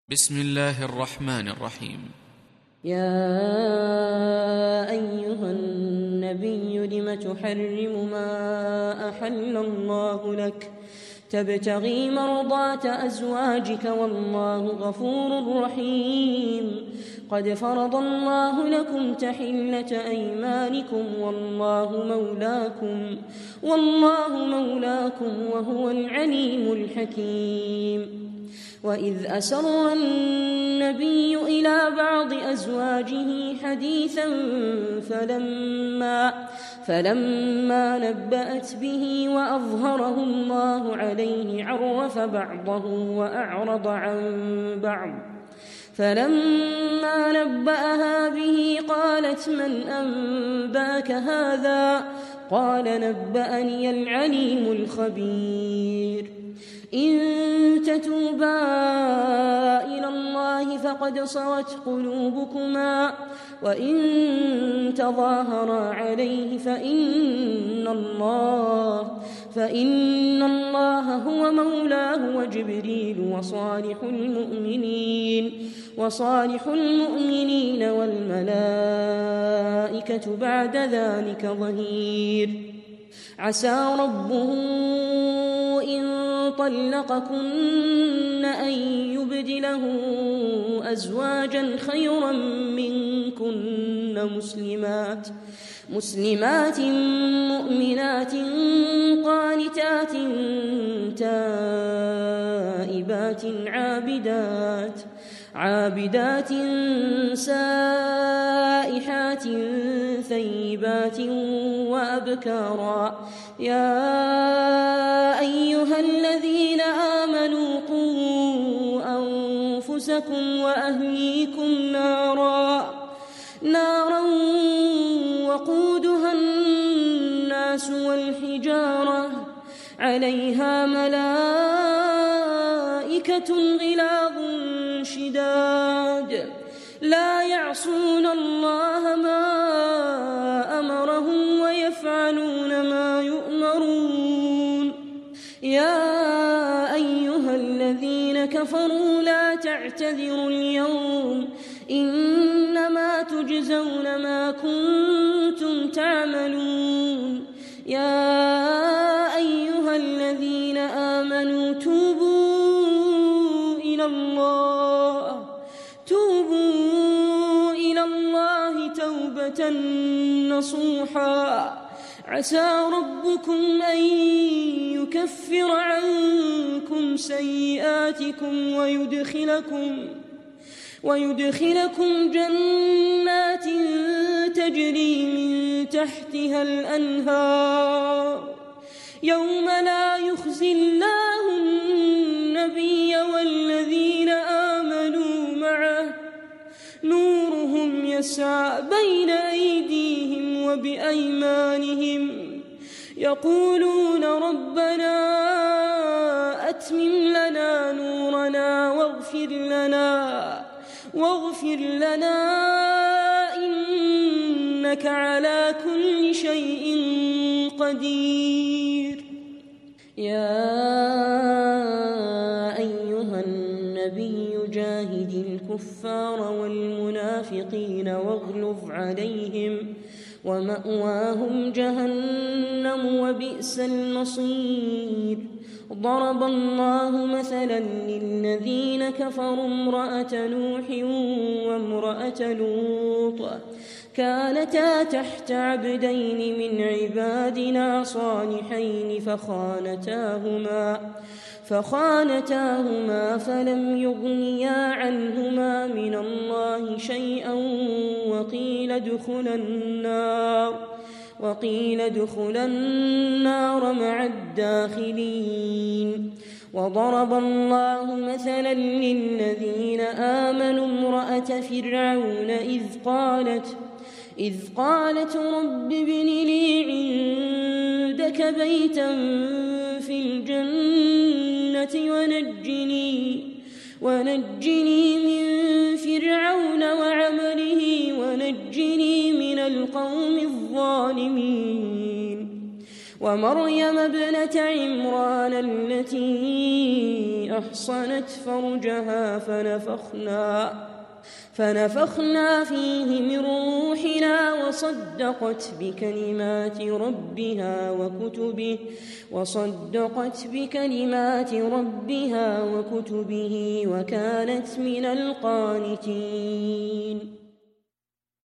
بسم الله الرحمن الرحيم. يا أيها النبي لم تحرم ما أحل الله لك تبتغي مرضات أزواجك والله غفور رحيم. قد فرض الله لكم تحلة أيمانكم والله مولاكم وهو العليم الحكيم. وإذ أسر النبي إلى بعض أزواجه حديثا فلما نبأت به وأظهره الله عليه عرف بعضه وأعرض عن بعض. فلما نبأها به قالت من أنبأك هذا؟ قال نبأني العليم الخبير. إن تتوبا إلى الله فقد صغت قلوبكما وإن تظاهرا عليه فإن الله هو مولاه وجبريل وصالح المؤمنين والملائكة بعد ذلك ظهير. عسى ربه إن طلقكن أن يبدله أزواجا خيرا منكن مسلمات مؤمنات قانتات تائبات عابدات سائحات ثيبات وأبكارا. يا أيها الذين آمنوا قوا أنفسكم وأهليكم نارا وقودها الناس والحجارة عليها ملائكة غلاظ شداد لا يعصون الله ما أمرهم ويفعلون ما يؤمرون. يا أيها الذين كفروا لا تعتذروا اليوم إنما تجزون ما كنتم تعملون. يا أيها الذين آمنوا توبوا إلى الله توبة نصوحا. عسى ربكم أن يكفر عنكم سيئاتكم ويدخلكم جنات تجري من تحتها الأنهار يوم لا يخزي الله النبي والذين آمنوا معه نورهم يسعى بين أيديهم وبأيمانهم يقولون ربنا أتمم لنا نورنا واغفر لنا إنك على كل شيء قدير. يا أيها النبي جاهد الكفار والمنافقين واغلظ عليهم ومأواهم جهنم وبئس المصير. ضرب الله مثلا للذين كفروا امرأة نوح وامرأة لوط كانتا تحت عبدين من عبادنا صالحين فخانتاهما فلم يغنيا عنهما من الله شيئا وقيل ادخلا النار مع الداخلين. وضرب الله مثلا للذين آمنوا امرأة فرعون إذ قالت رب ابن لي عندك بيتا في الجنة ونجني من فرعون وعمله ونجني من القوم الظالمين. ومريم ابنة عمران التي التي أحصنت فرجها فنفخنا فيه من روحنا وصدقت بكلمات ربها وكتبه وكانت من القانتين.